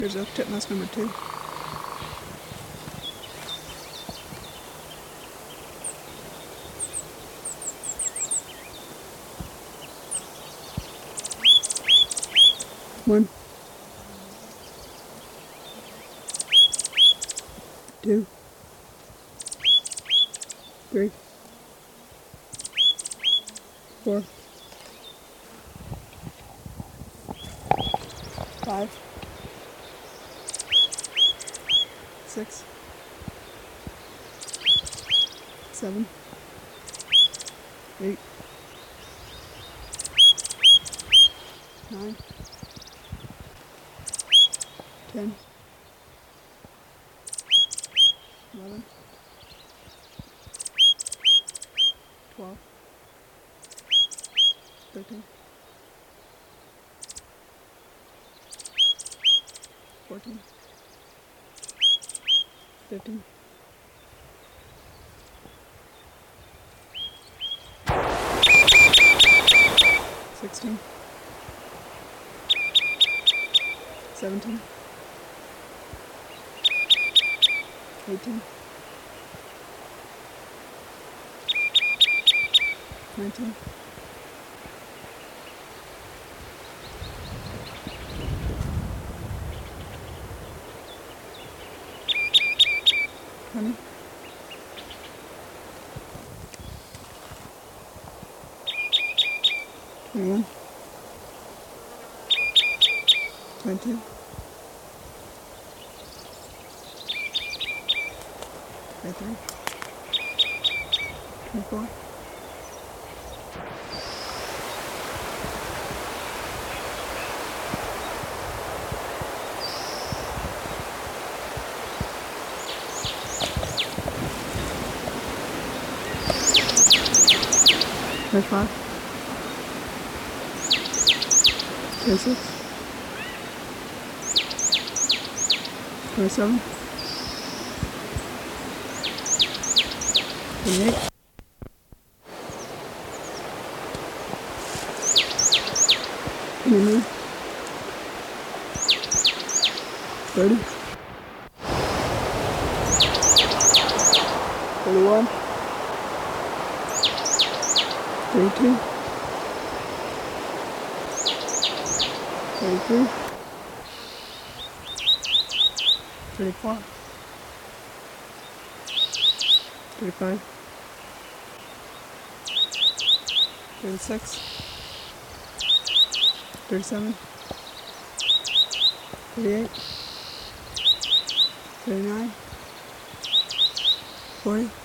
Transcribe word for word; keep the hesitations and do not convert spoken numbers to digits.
Here's oak titmouse number two. One, two, three, four, five, six, seven, eight, nine, ten, eleven, twelve, thirteen, fourteen, fifteen, sixteen, seventeen, eighteen, nineteen, twenty, twenty-one, twenty-two, twenty-three, twenty-four, twenty-five, twenty-six, twenty-seven, twenty-eight, twenty-nine, thirty, thirty-one, thirty-two, thirty-three, thirty-four, thirty-five, thirty-six, thirty-seven, thirty-eight, thirty-nine, forty.